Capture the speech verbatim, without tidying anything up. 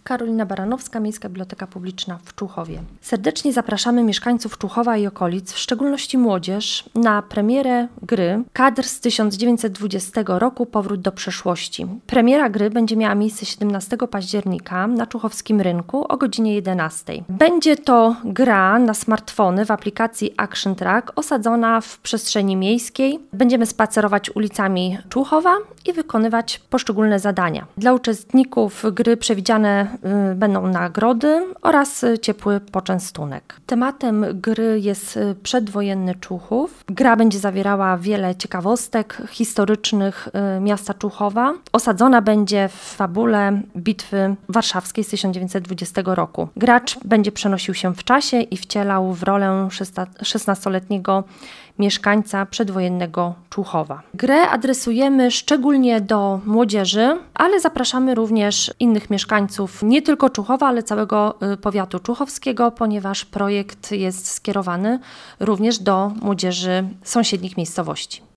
Karolina Baranowska, Miejska Biblioteka Publiczna w Człuchowie. Serdecznie zapraszamy mieszkańców Człuchowa i okolic, w szczególności młodzież, na premierę gry Kadr z tysiąc dziewięćset dwudziestego roku Powrót do przeszłości. Premiera gry będzie miała miejsce siedemnastego października na Człuchowskim Rynku o godzinie jedenastej. Będzie to gra na smartfony w aplikacji Action Track osadzona w przestrzeni miejskiej. Będziemy spacerować ulicami Człuchowa i wykonywać poszczególne zadania. Dla uczestników gry przewidziane y, będą nagrody oraz y, ciepły poczęstunek. Tematem gry jest y, przedwojenny Człuchów. Gra będzie zawierała wiele ciekawostek historycznych y, miasta Człuchowa. Osadzona będzie w fabule Bitwy Warszawskiej z tysiąc dziewięćset dwudziestego roku. Gracz będzie przenosił się w czasie i wcielał w rolę szesnastoletniego mieszkańca przedwojennego Człuchowa. Grę adresujemy szczególnie do młodzieży, ale zapraszamy również innych mieszkańców nie tylko Człuchowa, ale całego powiatu człuchowskiego, ponieważ projekt jest skierowany również do młodzieży sąsiednich miejscowości.